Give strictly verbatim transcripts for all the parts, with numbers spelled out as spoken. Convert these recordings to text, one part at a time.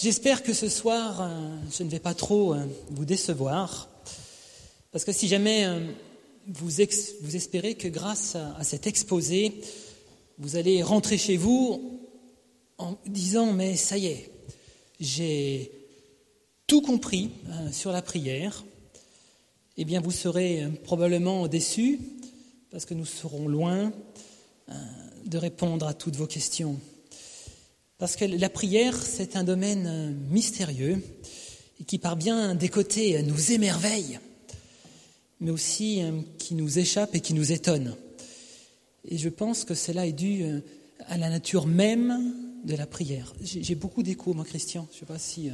J'espère que ce soir, euh, je ne vais pas trop euh, vous décevoir, parce que si jamais euh, vous, ex- vous espérez que grâce à, à cet exposé, vous allez rentrer chez vous en disant « mais ça y est, j'ai tout compris euh, sur la prière », eh bien vous serez euh, probablement déçus, parce que nous serons loin euh, de répondre à toutes vos questions. Parce que la prière, c'est un domaine mystérieux et qui, par bien des côtés, nous émerveille, mais aussi qui nous échappe et qui nous étonne. Et je pense que cela est dû à la nature même de la prière. J'ai, j'ai beaucoup d'échos, moi, Christian. Je ne sais pas si...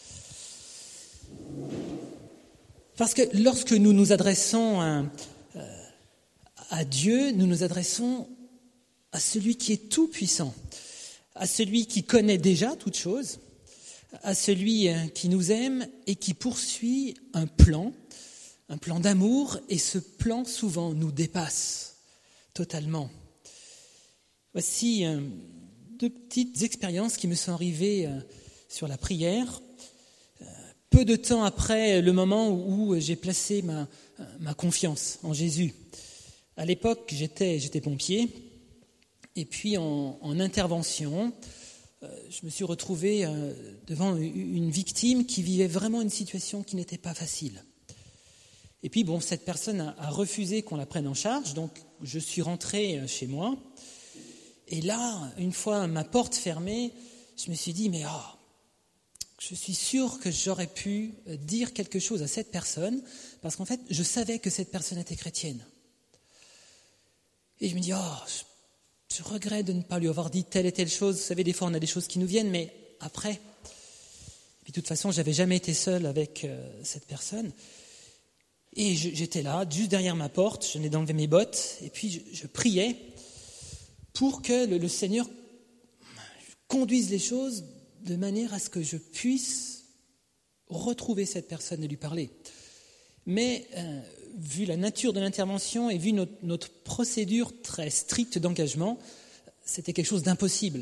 Parce que lorsque nous nous adressons à, à Dieu, nous nous adressons à celui qui est tout-puissant, à celui qui connaît déjà toutes choses, à celui qui nous aime et qui poursuit un plan, un plan d'amour, et ce plan souvent nous dépasse totalement. Voici deux petites expériences qui me sont arrivées sur la prière, peu de temps après le moment où j'ai placé ma, ma confiance en Jésus. À l'époque, j'étais, j'étais pompier. Et puis en, en intervention, euh, je me suis retrouvé euh, devant une victime qui vivait vraiment une situation qui n'était pas facile. Et puis bon, cette personne a, a refusé qu'on la prenne en charge, donc je suis rentré chez moi. Et là, une fois ma porte fermée, je me suis dit, mais oh, je suis sûr que j'aurais pu dire quelque chose à cette personne, parce qu'en fait, je savais que cette personne était chrétienne. Et je me dis, oh, je Je regrette de ne pas lui avoir dit telle et telle chose. Vous savez, des fois, on a des choses qui nous viennent, mais après. Et puis, de toute façon, je n'avais jamais été seul avec euh, cette personne. Et je, j'étais là, juste derrière ma porte, je venais d'enlever mes bottes, et puis je, je priais pour que le, le Seigneur conduise les choses de manière à ce que je puisse retrouver cette personne et lui parler. Mais... Euh, vu la nature de l'intervention et vu notre, notre procédure très stricte d'engagement, c'était quelque chose d'impossible.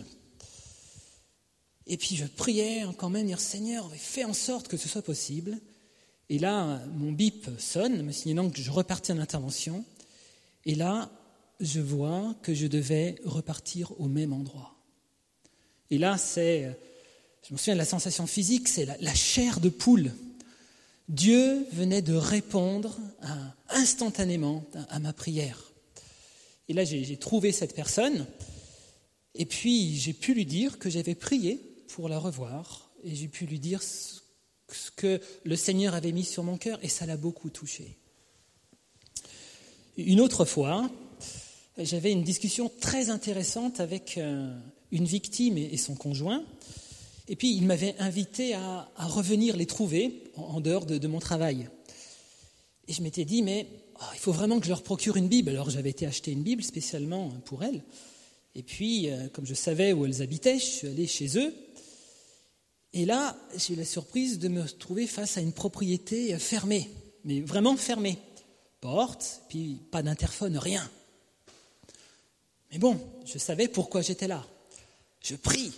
Et puis je priais quand même, dire Seigneur, fais en sorte que ce soit possible. Et là, mon bip sonne, me signalant que je repartais en intervention. Et là, je vois que je devais repartir au même endroit. Et là, c'est, je me souviens de la sensation physique, c'est la, la chair de poule. Dieu venait de répondre à, instantanément à, à ma prière. Et là, j'ai, j'ai trouvé cette personne, et puis j'ai pu lui dire que j'avais prié pour la revoir, et j'ai pu lui dire ce, ce que le Seigneur avait mis sur mon cœur, et ça l'a beaucoup touché. Une autre fois, j'avais une discussion très intéressante avec euh, une victime et, et son conjoint. Et puis, il m'avait invité à, à revenir les trouver en, en dehors de, de mon travail. Et je m'étais dit, mais oh, il faut vraiment que je leur procure une Bible. Alors, j'avais été acheter une Bible spécialement pour elles. Et puis, euh, comme je savais où elles habitaient, je suis allé chez eux. Et là, j'ai eu la surprise de me trouver face à une propriété fermée, mais vraiment fermée. Porte, puis pas d'interphone, rien. Mais bon, je savais pourquoi j'étais là. Je prie.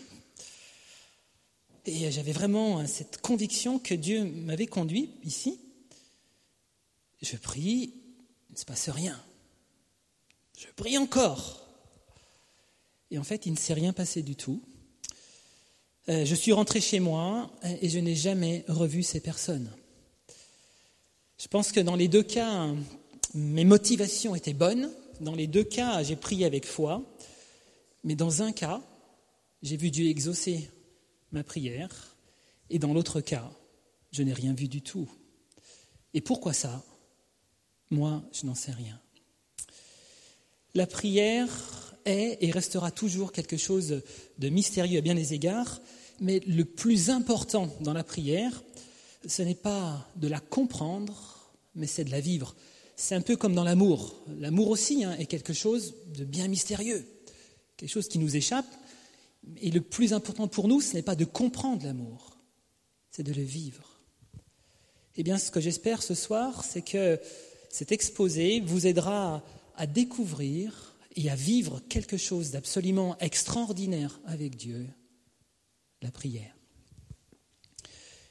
Et j'avais vraiment cette conviction que Dieu m'avait conduit ici. Je prie, il ne se passe rien. Je prie encore. Et en fait, il ne s'est rien passé du tout. Euh, je suis rentré chez moi et je n'ai jamais revu ces personnes. Je pense que dans les deux cas, mes motivations étaient bonnes. Dans les deux cas, j'ai prié avec foi. Mais dans un cas, j'ai vu Dieu exaucer ma prière, et dans l'autre cas, je n'ai rien vu du tout. Et pourquoi ça ? Moi, je n'en sais rien. La prière est et restera toujours quelque chose de mystérieux à bien des égards, mais le plus important dans la prière, ce n'est pas de la comprendre, mais c'est de la vivre. C'est un peu comme dans l'amour. L'amour aussi hein, est quelque chose de bien mystérieux, quelque chose qui nous échappe. Et le plus important pour nous, ce n'est pas de comprendre l'amour, c'est de le vivre. Eh bien, ce que j'espère ce soir, c'est que cet exposé vous aidera à découvrir et à vivre quelque chose d'absolument extraordinaire avec Dieu, la prière.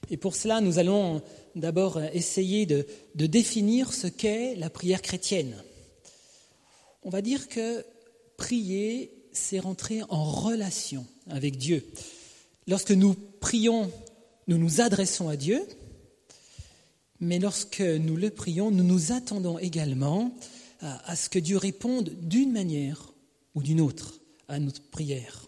Et pour cela, nous allons d'abord essayer de, de définir ce qu'est la prière chrétienne. On va dire que prier, c'est rentrer en relation avec Dieu. Lorsque nous prions, nous nous adressons à Dieu, mais lorsque nous le prions, nous nous attendons également à, à ce que Dieu réponde d'une manière ou d'une autre à notre prière.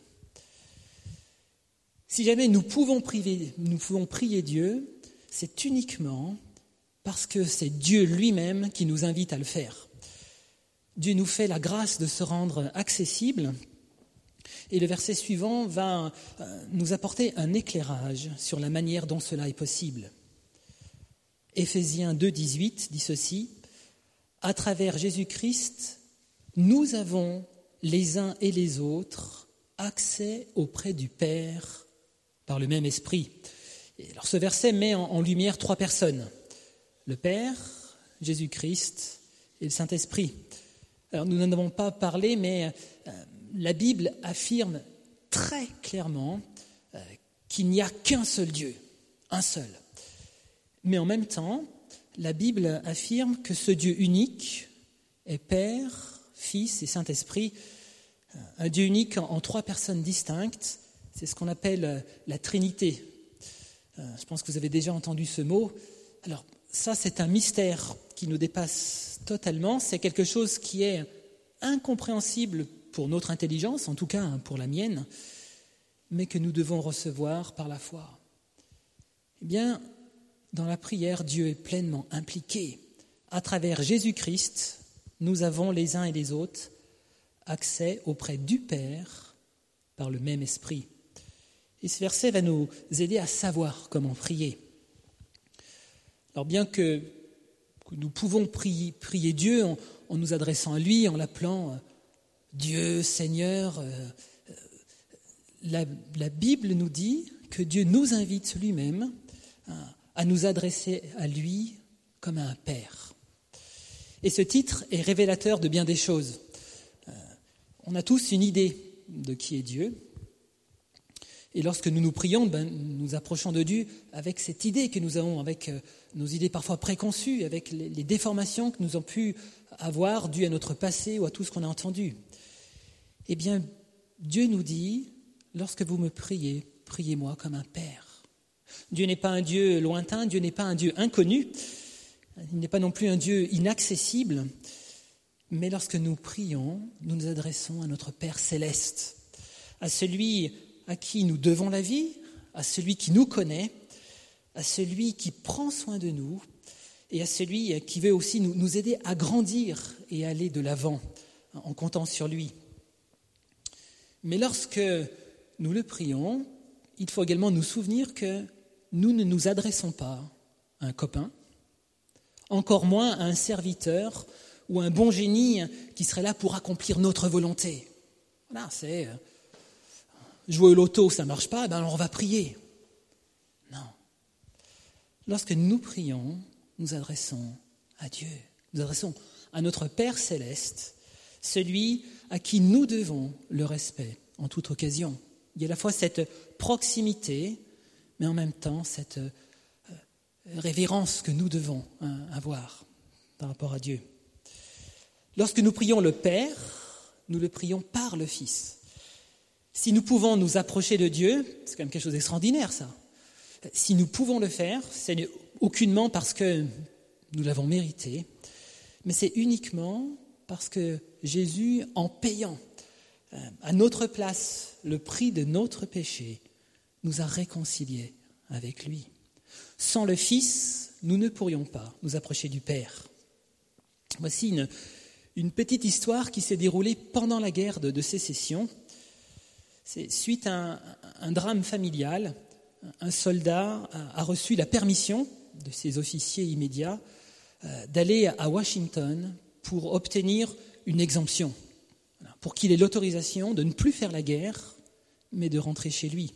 Si jamais nous pouvons prier, nous pouvons prier Dieu, c'est uniquement parce que c'est Dieu lui-même qui nous invite à le faire. Dieu nous fait la grâce de se rendre accessible. Et le verset suivant va nous apporter un éclairage sur la manière dont cela est possible. Éphésiens deux, dix-huit dit ceci : « À travers Jésus-Christ, nous avons les uns et les autres accès auprès du Père par le même esprit. » Et alors ce verset met en, en lumière trois personnes : le Père, Jésus-Christ et le Saint-Esprit. Alors nous n'en avons pas parlé, mais euh, la Bible affirme très clairement euh, qu'il n'y a qu'un seul Dieu, un seul. Mais en même temps, la Bible affirme que ce Dieu unique est Père, Fils et Saint-Esprit, un Dieu unique en, en trois personnes distinctes. C'est ce qu'on appelle la Trinité. Euh, je pense que vous avez déjà entendu ce mot. Alors ça, c'est un mystère qui nous dépasse totalement. C'est quelque chose qui est incompréhensible pour notre intelligence, en tout cas pour la mienne, mais que nous devons recevoir par la foi. Eh bien, dans la prière, Dieu est pleinement impliqué. À travers Jésus-Christ, nous avons les uns et les autres accès auprès du Père par le même esprit. Et ce verset va nous aider à savoir comment prier. Alors bien que nous pouvons prier, prier Dieu en, en nous adressant à lui, en l'appelant Dieu, Seigneur, euh, la, la Bible nous dit que Dieu nous invite lui-même à, à nous adresser à lui comme à un Père. Et ce titre est révélateur de bien des choses. Euh, on a tous une idée de qui est Dieu. Et lorsque nous nous prions, ben, nous approchons de Dieu avec cette idée que nous avons, avec euh, nos idées parfois préconçues, avec les, les déformations que nous avons pu avoir dues à notre passé ou à tout ce qu'on a entendu. Eh bien, Dieu nous dit, lorsque vous me priez, priez-moi comme un Père. Dieu n'est pas un Dieu lointain, Dieu n'est pas un Dieu inconnu, il n'est pas non plus un Dieu inaccessible, mais lorsque nous prions, nous nous adressons à notre Père céleste, à celui à qui nous devons la vie, à celui qui nous connaît, à celui qui prend soin de nous et à celui qui veut aussi nous, nous aider à grandir et aller de l'avant en comptant sur lui. Mais lorsque nous le prions, il faut également nous souvenir que nous ne nous adressons pas à un copain, encore moins à un serviteur ou à un bon génie qui serait là pour accomplir notre volonté. Voilà, c'est... Jouer au loto, ça ne marche pas, ben alors on va prier. Non. Lorsque nous prions, nous adressons à Dieu. Nous adressons à notre Père céleste, celui à qui nous devons le respect en toute occasion. Il y a à la fois cette proximité, mais en même temps cette révérence que nous devons avoir par rapport à Dieu. Lorsque nous prions le Père, nous le prions par le Fils. Si nous pouvons nous approcher de Dieu, c'est quand même quelque chose d'extraordinaire, ça. Si nous pouvons le faire, ce n'est aucunement parce que nous l'avons mérité, mais c'est uniquement parce que Jésus, en payant à notre place le prix de notre péché, nous a réconciliés avec lui. Sans le Fils, nous ne pourrions pas nous approcher du Père. Voici une, une petite histoire qui s'est déroulée pendant la guerre de, de sécession. C'est suite à un, un drame familial, un soldat a, a reçu la permission de ses officiers immédiats euh, d'aller à Washington pour obtenir une exemption, pour qu'il ait l'autorisation de ne plus faire la guerre, mais de rentrer chez lui.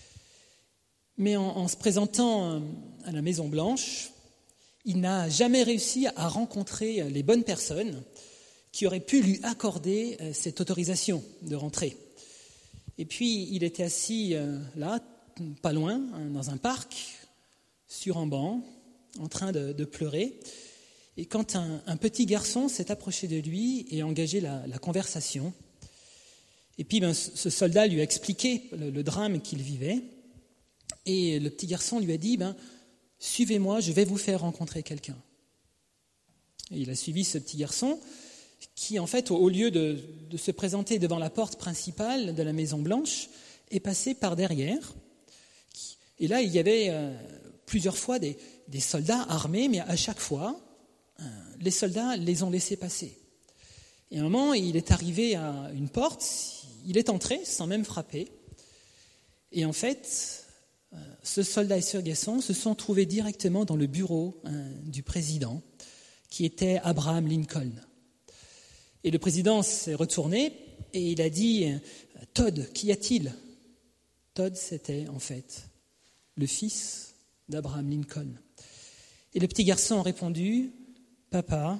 Mais en, en se présentant à la Maison-Blanche, il n'a jamais réussi à rencontrer les bonnes personnes qui auraient pu lui accorder cette autorisation de rentrer. Et puis, il était assis là, pas loin, dans un parc, sur un banc, en train de, de pleurer. Et quand un, un petit garçon s'est approché de lui et a engagé la, la conversation, et puis ben, ce soldat lui a expliqué le, le drame qu'il vivait, et le petit garçon lui a dit ben, « Suivez-moi, je vais vous faire rencontrer quelqu'un ». Et il a suivi ce petit garçon qui, en fait, au lieu de, de se présenter devant la porte principale de la Maison Blanche, est passé par derrière. Et là, il y avait euh, plusieurs fois des, des soldats armés, mais à chaque fois, euh, les soldats les ont laissés passer. Et à un moment, il est arrivé à une porte, il est entré sans même frapper. Et en fait, euh, ce soldat et ce garçon se sont trouvés directement dans le bureau hein, du président, qui était Abraham Lincoln. Et le président s'est retourné et il a dit « Todd, qu'y a-t-il » Todd, c'était en fait le fils d'Abraham Lincoln. Et le petit garçon a répondu « Papa,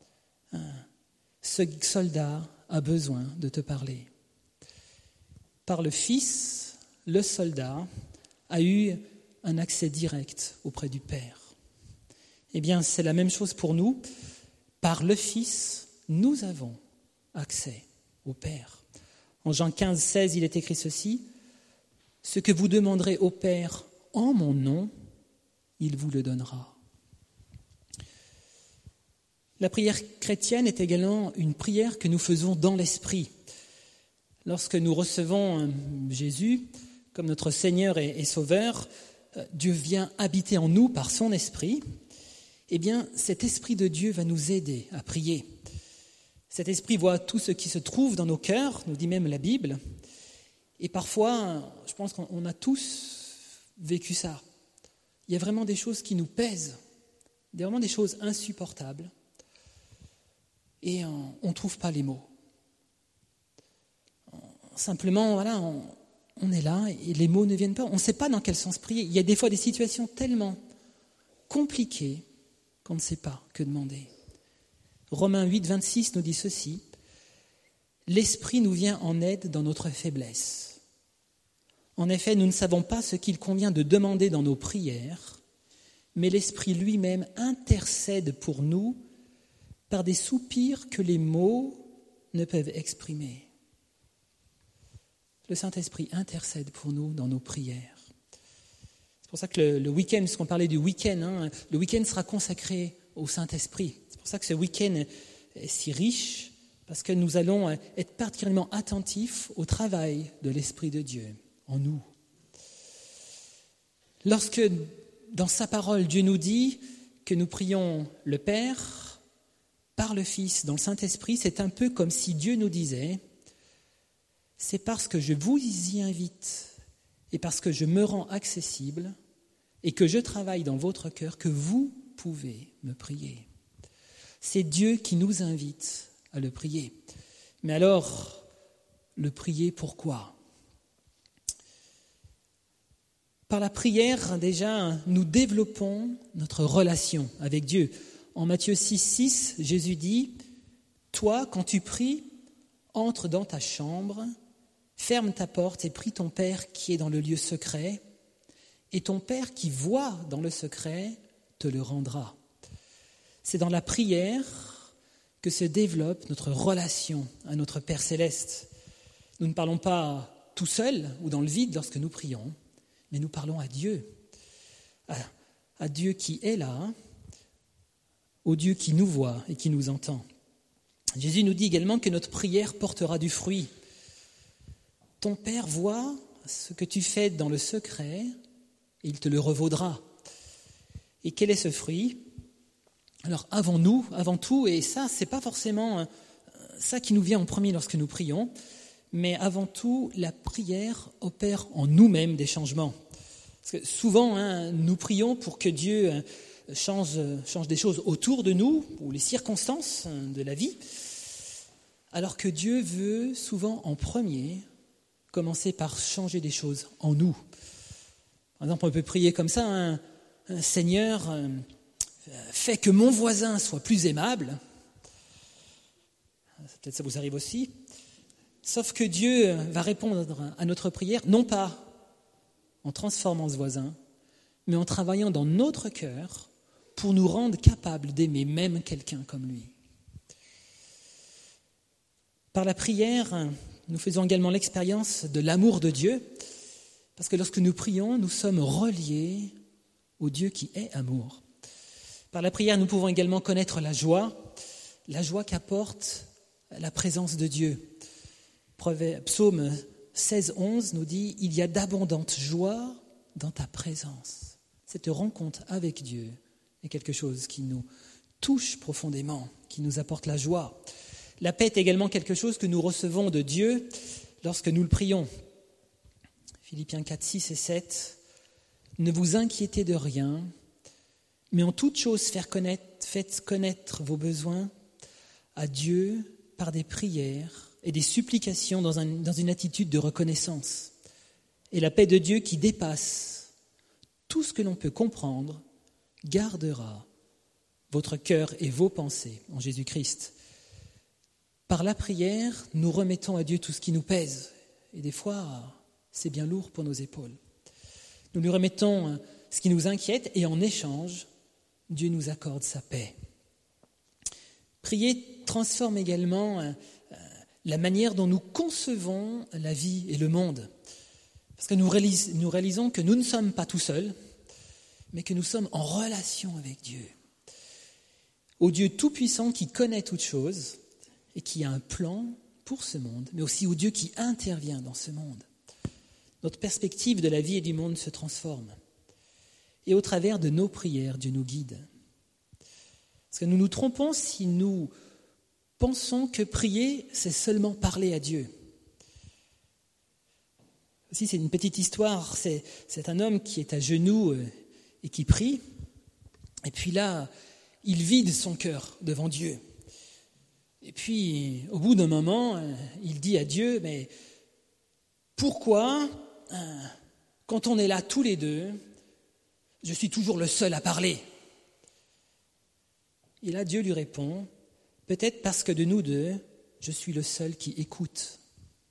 ce soldat a besoin de te parler. » Par le fils, le soldat a eu un accès direct auprès du Père. Eh bien, c'est la même chose pour nous. Par le Fils, nous avons accès au Père. En Jean quinze, seize, il est écrit ceci. « Ce que vous demanderez au Père en mon nom, il vous le donnera. » La prière chrétienne est également une prière que nous faisons dans l'Esprit. Lorsque nous recevons Jésus comme notre Seigneur et Sauveur, Dieu vient habiter en nous par son Esprit. Eh bien, cet Esprit de Dieu va nous aider à prier. Cet Esprit voit tout ce qui se trouve dans nos cœurs, nous dit même la Bible. Et parfois, je pense qu'on a tous vécu ça. Il y a vraiment des choses qui nous pèsent, il y a vraiment des choses insupportables. Et on ne trouve pas les mots. Simplement, voilà, on, on est là et les mots ne viennent pas. On ne sait pas dans quel sens prier. Il y a des fois des situations tellement compliquées qu'on ne sait pas que demander. Romains huit, vingt-six nous dit ceci. « L'Esprit nous vient en aide dans notre faiblesse. En effet, nous ne savons pas ce qu'il convient de demander dans nos prières, mais l'Esprit lui-même intercède pour nous par des soupirs que les mots ne peuvent exprimer. » Le Saint-Esprit intercède pour nous dans nos prières. C'est pour ça que le, le week-end, puisqu'on parlait du week-end, hein, le week-end sera consacré au Saint-Esprit. C'est pour ça que ce week-end est si riche, parce que nous allons être particulièrement attentifs au travail de l'Esprit de Dieu en nous. Lorsque, dans sa parole, Dieu nous dit que nous prions le Père par le Fils dans le Saint-Esprit, c'est un peu comme si Dieu nous disait « C'est parce que je vous y invite et parce que je me rends accessible et que je travaille dans votre cœur que vous pouvez me prier. » C'est Dieu qui nous invite à le prier. Mais alors, le prier pourquoi ? Par la prière, déjà, nous développons notre relation avec Dieu. En Matthieu six, six, Jésus dit « Toi, quand tu pries, entre dans ta chambre, ferme ta porte et prie ton Père qui est dans le lieu secret, et ton Père qui voit dans le secret te le rendra. » C'est dans la prière que se développe notre relation à notre Père céleste. Nous ne parlons pas tout seuls ou dans le vide lorsque nous prions, mais nous parlons à Dieu, à, à Dieu qui est là, au Dieu qui nous voit et qui nous entend. Jésus nous dit également que notre prière portera du fruit. Ton Père voit ce que tu fais dans le secret et il te le revaudra. Et quel est ce fruit ? Alors avant-nous, avant tout, et ça, c'est pas forcément ça qui nous vient en premier lorsque nous prions, mais avant tout, la prière opère en nous-mêmes des changements. Parce que souvent, hein, nous prions pour que Dieu change, change des choses autour de nous, ou les circonstances de la vie, alors que Dieu veut souvent en premier commencer par changer des choses en nous. Par exemple, on peut prier comme ça, hein, « Seigneur, fais que mon voisin soit plus aimable. » Peut-être ça vous arrive aussi. Sauf que Dieu va répondre à notre prière, non pas en transformant ce voisin, mais en travaillant dans notre cœur pour nous rendre capables d'aimer même quelqu'un comme lui. Par la prière, nous faisons également l'expérience de l'amour de Dieu, parce que lorsque nous prions, nous sommes reliés au Dieu qui est amour. Par la prière, nous pouvons également connaître la joie, la joie qu'apporte la présence de Dieu. Psaume seize, onze nous dit « Il y a d'abondantes joies dans ta présence ». Cette rencontre avec Dieu est quelque chose qui nous touche profondément, qui nous apporte la joie. La paix est également quelque chose que nous recevons de Dieu lorsque nous le prions. Philippiens quatre, six et sept. « Ne vous inquiétez de rien, mais en toute chose faire connaître, faites connaître vos besoins à Dieu par des prières et des supplications dans, un, dans une attitude de reconnaissance. Et la paix de Dieu qui dépasse tout ce que l'on peut comprendre gardera votre cœur et vos pensées en Jésus-Christ. » Par la prière, nous remettons à Dieu tout ce qui nous pèse. Et des fois, c'est bien lourd pour nos épaules. Nous lui remettons ce qui nous inquiète et en échange, Dieu nous accorde sa paix. Prier transforme également la manière dont nous concevons la vie et le monde. Parce que nous réalisons, nous réalisons que nous ne sommes pas tout seuls, mais que nous sommes en relation avec Dieu. Au Dieu tout-puissant qui connaît toutes choses et qui a un plan pour ce monde, mais aussi au Dieu qui intervient dans ce monde. Notre perspective de la vie et du monde se transforme. Et au travers de nos prières, Dieu nous guide. Parce que nous nous trompons si nous pensons que prier, c'est seulement parler à Dieu. Aussi, c'est une petite histoire. C'est, c'est un homme qui est à genoux et qui prie. Et puis là, il vide son cœur devant Dieu. Et puis, au bout d'un moment, il dit à Dieu, mais pourquoi, quand on est là tous les deux, je suis toujours le seul à parler? Et là, Dieu lui répond, peut-être parce que de nous deux, je suis le seul qui écoute.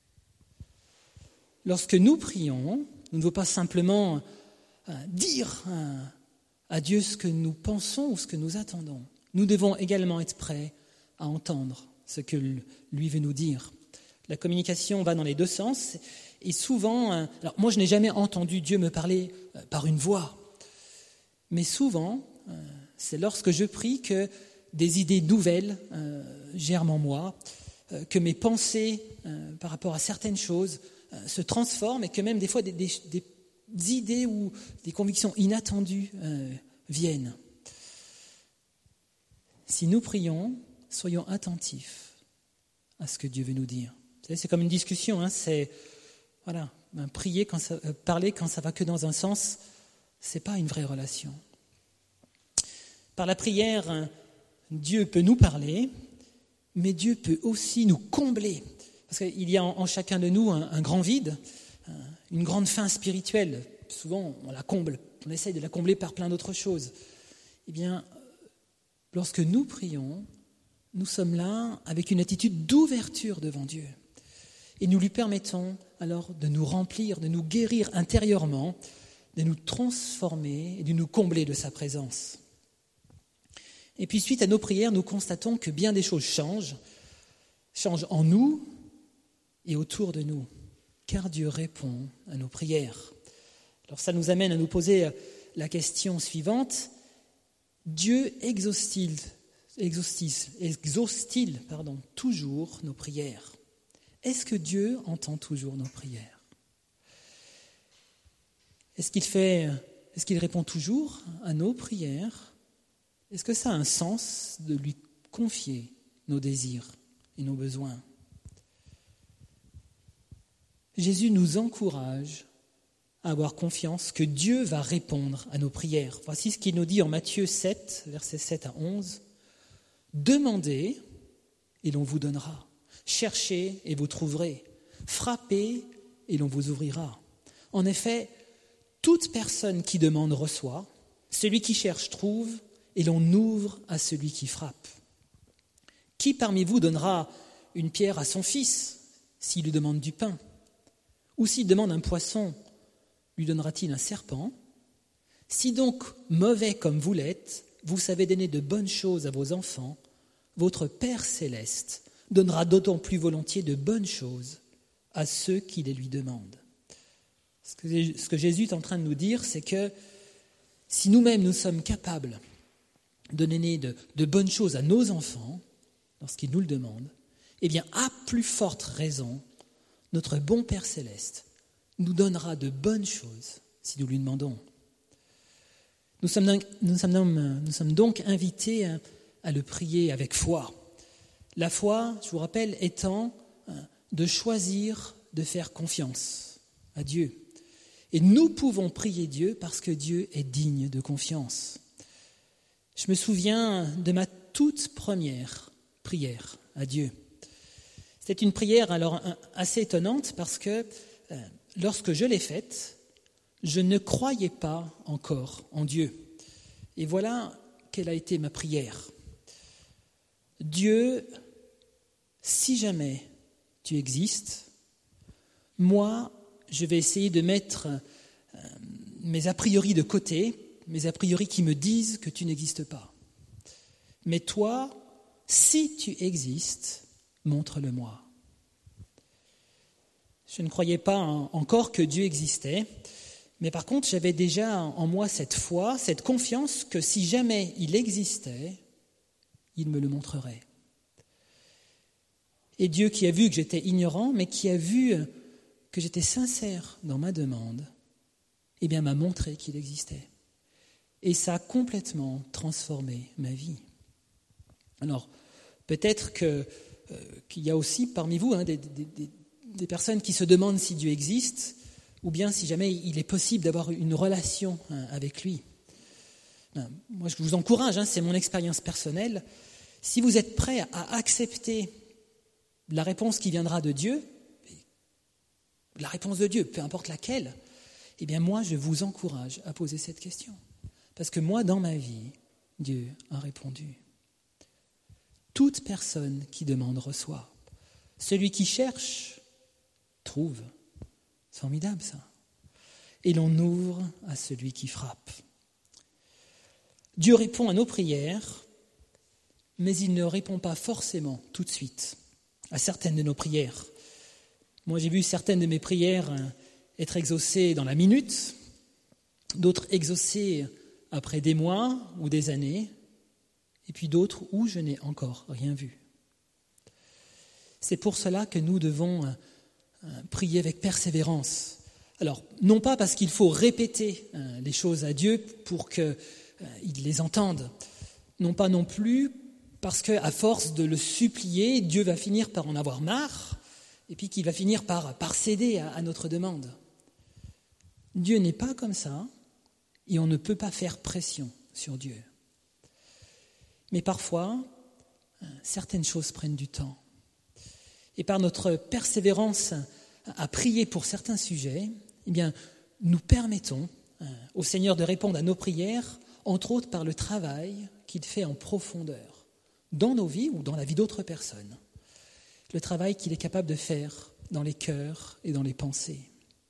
Lorsque nous prions, nous ne devons pas simplement dire à Dieu ce que nous pensons ou ce que nous attendons. Nous devons également être prêts à entendre ce que lui veut nous dire. La communication va dans les deux sens et souvent, alors moi je n'ai jamais entendu Dieu me parler par une voix, mais souvent c'est lorsque je prie que des idées nouvelles euh, germent en moi, euh, que mes pensées euh, par rapport à certaines choses euh, se transforment et que même des fois des, des, des idées ou des convictions inattendues euh, viennent. Si nous prions, soyons attentifs à ce que Dieu veut nous dire. Vous savez, c'est comme une discussion, hein, c'est voilà, ben, prier quand ça, euh, parler quand ça va que dans un sens, c'est pas une vraie relation. Par la prière, Dieu peut nous parler, mais Dieu peut aussi nous combler. Parce qu'il y a en, en chacun de nous un, un grand vide, un, une grande faim spirituelle. Souvent, on la comble, on essaye de la combler par plein d'autres choses. Eh bien, lorsque nous prions, nous sommes là avec une attitude d'ouverture devant Dieu. Et nous lui permettons alors de nous remplir, de nous guérir intérieurement, de nous transformer et de nous combler de sa présence. Et puis suite à nos prières, nous constatons que bien des choses changent, changent en nous et autour de nous, car Dieu répond à nos prières. Alors ça nous amène à nous poser la question suivante, Dieu exauce-t-il, exauce-t-il, exauce-t-il pardon, toujours nos prières? Est-ce que Dieu entend toujours nos prières? Est-ce qu'il fait, est-ce qu'il répond toujours à nos prières? Est-ce que ça a un sens de lui confier nos désirs et nos besoins? Jésus nous encourage à avoir confiance que Dieu va répondre à nos prières. Voici ce qu'il nous dit en Matthieu sept, versets sept à onze. « Demandez et l'on vous donnera. Cherchez et vous trouverez. Frappez et l'on vous ouvrira. En effet, toute personne qui demande reçoit, celui qui cherche trouve, et l'on ouvre à celui qui frappe. Qui parmi vous donnera une pierre à son fils s'il lui demande du pain? Ou s'il demande un poisson, lui donnera-t-il un serpent? Si donc, mauvais comme vous l'êtes, vous savez donner de bonnes choses à vos enfants, votre Père céleste donnera d'autant plus volontiers de bonnes choses à ceux qui les lui demandent. Ce que, ce que Jésus est en train de nous dire, c'est que si nous-mêmes nous sommes capables de donner de, de bonnes choses à nos enfants, lorsqu'ils nous le demandent, eh bien, à plus forte raison, notre bon Père céleste nous donnera de bonnes choses si nous lui demandons. Nous sommes donc, nous sommes donc, nous sommes donc invités à, à le prier avec foi. La foi, je vous rappelle, étant de choisir de faire confiance à Dieu. Et nous pouvons prier Dieu parce que Dieu est digne de confiance. Je me souviens de ma toute première prière à Dieu. C'est une prière alors assez étonnante parce que euh, lorsque je l'ai faite, je ne croyais pas encore en Dieu. Et voilà quelle a été ma prière. Dieu, si jamais tu existes, moi, je vais essayer de mettre euh, mes a priori de côté, mes a priori qui me disent que tu n'existes pas. Mais toi, si tu existes, montre-le-moi. Je ne croyais pas encore que Dieu existait, mais par contre, j'avais déjà en moi cette foi, cette confiance que si jamais il existait, il me le montrerait. Et Dieu qui a vu que j'étais ignorant, mais qui a vu que j'étais sincère dans ma demande, eh bien m'a montré qu'il existait. Et ça a complètement transformé ma vie. Alors, peut-être que, euh, qu'il y a aussi parmi vous hein, des, des, des, des personnes qui se demandent si Dieu existe, ou bien si jamais il est possible d'avoir une relation hein, avec lui. Ben, moi, je vous encourage, hein, c'est mon expérience personnelle. Si vous êtes prêts à accepter la réponse qui viendra de Dieu, la réponse de Dieu, peu importe laquelle, eh bien moi, je vous encourage à poser cette question. Parce que moi, dans ma vie, Dieu a répondu. Toute personne qui demande reçoit. Celui qui cherche, trouve. C'est formidable, ça. Et l'on ouvre à celui qui frappe. Dieu répond à nos prières, mais il ne répond pas forcément tout de suite à certaines de nos prières. Moi, j'ai vu certaines de mes prières être exaucées dans la minute, d'autres exaucées après des mois ou des années, et puis d'autres où je n'ai encore rien vu. C'est pour cela que nous devons prier avec persévérance. Alors, non pas parce qu'il faut répéter les choses à Dieu pour qu'il les entende, non pas non plus parce qu'à force de le supplier, Dieu va finir par en avoir marre, et puis qu'il va finir par, par céder à, à notre demande. Dieu n'est pas comme ça, et on ne peut pas faire pression sur Dieu. Mais parfois, certaines choses prennent du temps. Et par notre persévérance à prier pour certains sujets, eh bien, nous permettons au Seigneur de répondre à nos prières, entre autres par le travail qu'il fait en profondeur, dans nos vies ou dans la vie d'autres personnes. Le travail qu'il est capable de faire dans les cœurs et dans les pensées.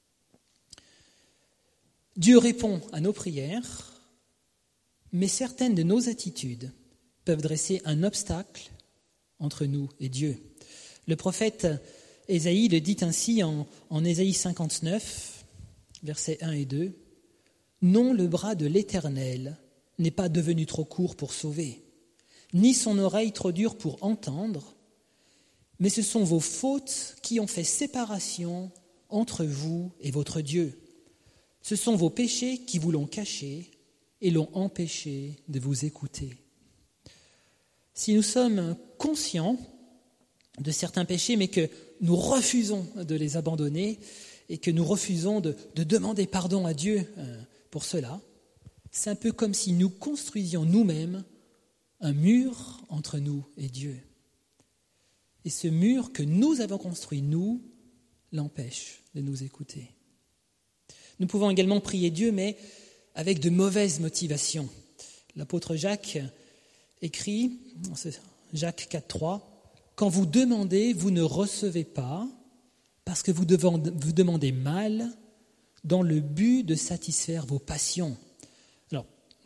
Dieu répond à nos prières, mais certaines de nos attitudes peuvent dresser un obstacle entre nous et Dieu. Le prophète Ésaïe le dit ainsi en, en Ésaïe cinquante-neuf, versets un et deux. « Non, le bras de l'Éternel n'est pas devenu trop court pour sauver, ni son oreille trop dure pour entendre, mais ce sont vos fautes qui ont fait séparation entre vous et votre Dieu. Ce sont vos péchés qui vous l'ont caché et l'ont empêché de vous écouter. » Si nous sommes conscients de certains péchés, mais que nous refusons de les abandonner et que nous refusons de, de demander pardon à Dieu pour cela, c'est un peu comme si nous construisions nous-mêmes un mur entre nous et Dieu. Et ce mur que nous avons construit, nous, l'empêche de nous écouter. Nous pouvons également prier Dieu, mais avec de mauvaises motivations. L'apôtre Jacques écrit, Jacques quatre trois, « Quand vous demandez, vous ne recevez pas, parce que vous demandez mal dans le but de satisfaire vos passions.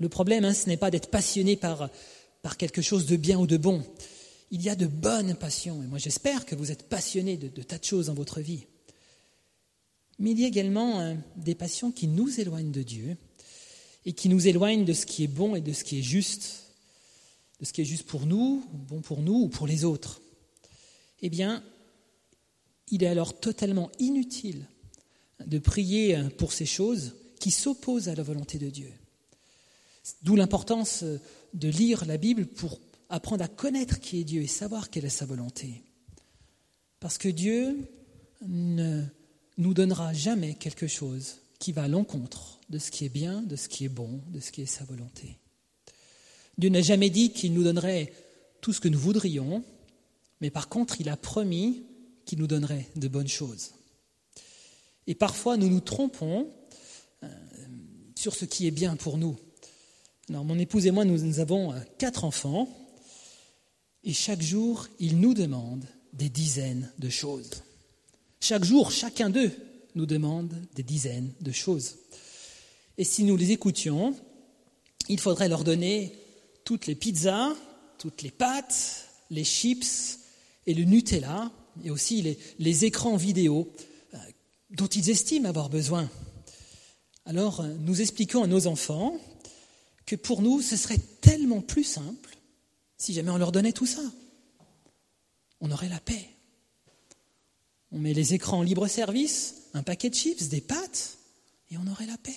Le problème, hein, ce n'est pas d'être passionné par, par quelque chose de bien ou de bon. Il y a de bonnes passions, et moi j'espère que vous êtes passionnés de, de tas de choses dans votre vie. Mais il y a également hein, des passions qui nous éloignent de Dieu et qui nous éloignent de ce qui est bon et de ce qui est juste, de ce qui est juste pour nous, bon pour nous ou pour les autres. Eh bien, il est alors totalement inutile de prier pour ces choses qui s'opposent à la volonté de Dieu. D'où l'importance de lire la Bible pour apprendre à connaître qui est Dieu et savoir quelle est sa volonté. Parce que Dieu ne nous donnera jamais quelque chose qui va à l'encontre de ce qui est bien, de ce qui est bon, de ce qui est sa volonté. Dieu n'a jamais dit qu'il nous donnerait tout ce que nous voudrions, mais par contre, il a promis qu'il nous donnerait de bonnes choses. Et parfois, nous nous trompons euh, sur ce qui est bien pour nous. Alors, mon épouse et moi, nous, nous avons euh, quatre enfants, et chaque jour, ils nous demandent des dizaines de choses. Chaque jour, chacun d'eux nous demande des dizaines de choses. Et si nous les écoutions, il faudrait leur donner toutes les pizzas, toutes les pâtes, les chips et le Nutella, et aussi les, les écrans vidéo euh, dont ils estiment avoir besoin. Alors, euh, nous expliquons à nos enfants que pour nous, ce serait tellement plus simple si jamais on leur donnait tout ça. On aurait la paix. On met les écrans en libre-service, un paquet de chips, des pâtes, et on aurait la paix.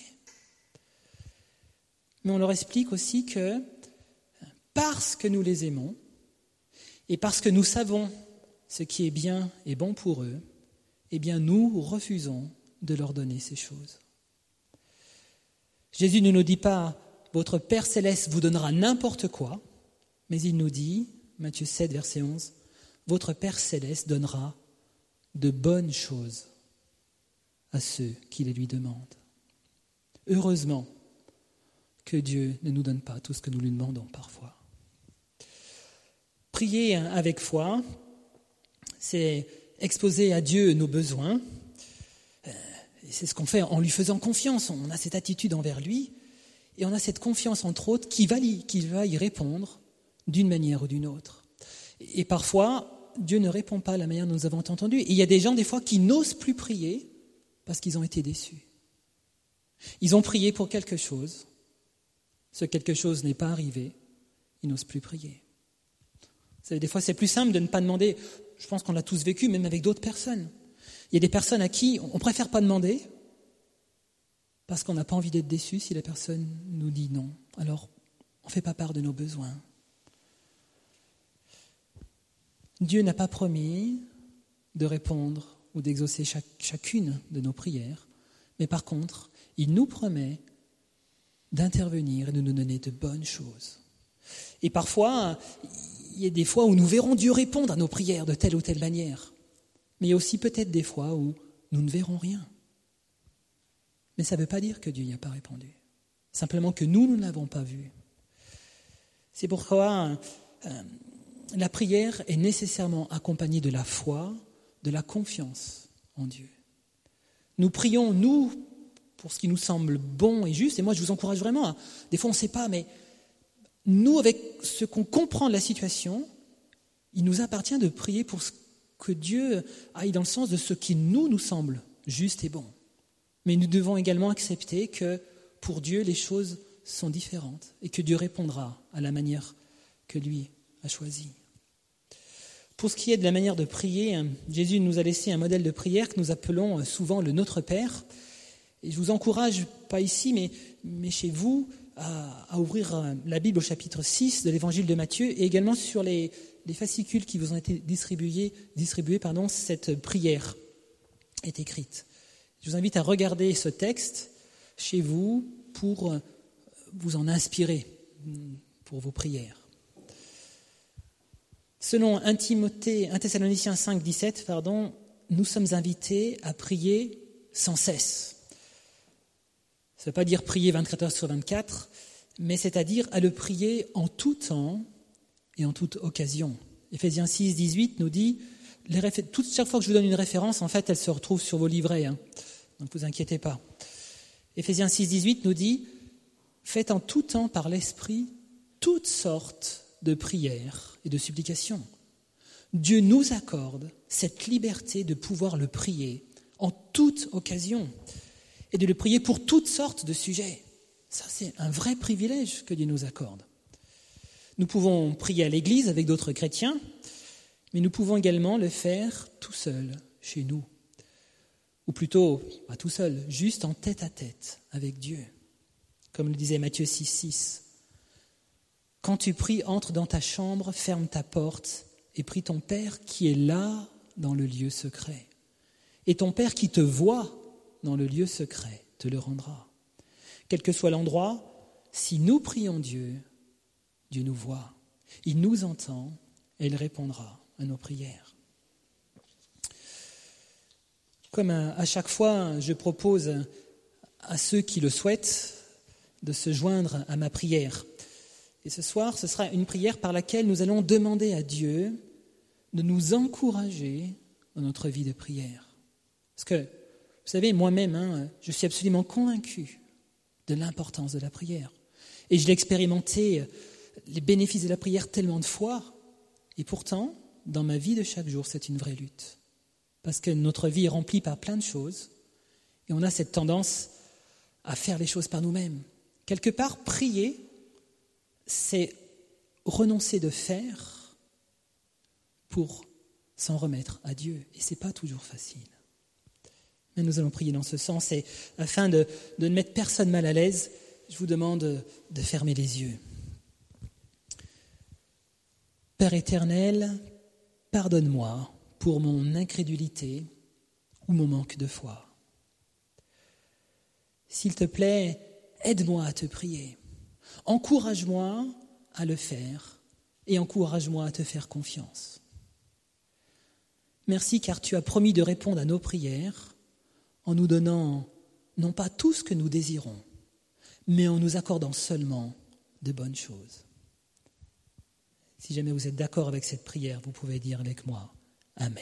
Mais on leur explique aussi que parce que nous les aimons, et parce que nous savons ce qui est bien et bon pour eux, eh bien nous refusons de leur donner ces choses. Jésus ne nous dit pas « Votre Père Céleste vous donnera n'importe quoi », mais il nous dit, Matthieu sept, verset onze, « Votre Père Céleste donnera de bonnes choses à ceux qui les lui demandent. » Heureusement que Dieu ne nous donne pas tout ce que nous lui demandons parfois. Prier avec foi, c'est exposer à Dieu nos besoins. Et c'est ce qu'on fait en lui faisant confiance. On a cette attitude envers lui et on a cette confiance, entre autres, qu'il va, qu'il va y répondre d'une manière ou d'une autre. Et parfois, Dieu ne répond pas de la manière dont nous avons entendu. Et il y a des gens, des fois, qui n'osent plus prier parce qu'ils ont été déçus. Ils ont prié pour quelque chose. Ce quelque chose n'est pas arrivé. Ils n'osent plus prier. Vous savez, des fois, c'est plus simple de ne pas demander. Je pense qu'on l'a tous vécu, même avec d'autres personnes. Il y a des personnes à qui on préfère pas demander parce qu'on n'a pas envie d'être déçu si la personne nous dit non. Alors, on ne fait pas part de nos besoins. Dieu n'a pas promis de répondre ou d'exaucer chaque, chacune de nos prières, mais par contre, il nous promet d'intervenir et de nous donner de bonnes choses. Et parfois, il y a des fois où nous verrons Dieu répondre à nos prières de telle ou telle manière. Mais il y a aussi peut-être des fois où nous ne verrons rien. Mais ça ne veut pas dire que Dieu n'y a pas répondu. Simplement que nous, nous ne l'avons pas vu. C'est pourquoi euh, la prière est nécessairement accompagnée de la foi, de la confiance en Dieu. Nous prions, nous, pour ce qui nous semble bon et juste. Et moi, je vous encourage vraiment, à, des fois on ne sait pas, mais nous, avec ce qu'on comprend de la situation, il nous appartient de prier pour ce que Dieu aille dans le sens de ce qui nous, nous semble juste et bon. Mais nous devons également accepter que pour Dieu, les choses sont différentes et que Dieu répondra à la manière que lui a choisie. Pour ce qui est de la manière de prier, Jésus nous a laissé un modèle de prière que nous appelons souvent le Notre Père. Et je vous encourage, pas ici, mais, mais chez vous, à, à ouvrir la Bible au chapitre six de l'évangile de Matthieu et également sur les, les fascicules qui vous ont été distribués, distribués pardon, cette prière est écrite. Je vous invite à regarder ce texte chez vous pour vous en inspirer pour vos prières. Selon un Timothée, un Thessaloniciens cinq, dix-sept, pardon, nous sommes invités à prier sans cesse. Ça ne veut pas dire prier vingt-quatre heures sur vingt-quatre, mais c'est-à-dire à le prier en tout temps et en toute occasion. Éphésiens six, dix-huit nous dit, les réfé- toute, chaque fois que je vous donne une référence, en fait, elle se retrouve sur vos livrets, hein, donc ne vous inquiétez pas. Éphésiens six, dix-huit nous dit, faites en tout temps par l'Esprit toutes sortes de prières et de supplications. Dieu nous accorde cette liberté de pouvoir le prier en toute occasion et de le prier pour toutes sortes de sujets. Ça, c'est un vrai privilège que Dieu nous accorde. Nous pouvons prier à l'église avec d'autres chrétiens, mais nous pouvons également le faire tout seul, chez nous. Ou plutôt, pas tout seul, juste en tête à tête avec Dieu. Comme le disait Matthieu six, six. Quand tu pries, entre dans ta chambre, ferme ta porte et prie ton Père qui est là dans le lieu secret. Et ton Père qui te voit dans le lieu secret te le rendra. Quel que soit l'endroit, si nous prions Dieu, Dieu nous voit. Il nous entend et il répondra à nos prières. Comme à chaque fois, je propose à ceux qui le souhaitent de se joindre à ma prière. Et ce soir, ce sera une prière par laquelle nous allons demander à Dieu de nous encourager dans notre vie de prière. Parce que, vous savez, moi-même, hein, je suis absolument convaincu de l'importance de la prière. Et je l'ai expérimenté, les bénéfices de la prière, tellement de fois. Et pourtant, dans ma vie de chaque jour, c'est une vraie lutte. Parce que notre vie est remplie par plein de choses. Et on a cette tendance à faire les choses par nous-mêmes. Quelque part, prier, c'est renoncer de faire pour s'en remettre à Dieu. Et ce n'est pas toujours facile. Mais nous allons prier dans ce sens. Et afin de, de ne mettre personne mal à l'aise, je vous demande de, de fermer les yeux. Père éternel, pardonne-moi pour mon incrédulité ou mon manque de foi. S'il te plaît, aide-moi à te prier. Encourage-moi à le faire et encourage-moi à te faire confiance. Merci car tu as promis de répondre à nos prières en nous donnant non pas tout ce que nous désirons, mais en nous accordant seulement de bonnes choses. Si jamais vous êtes d'accord avec cette prière, vous pouvez dire avec moi « Amen ».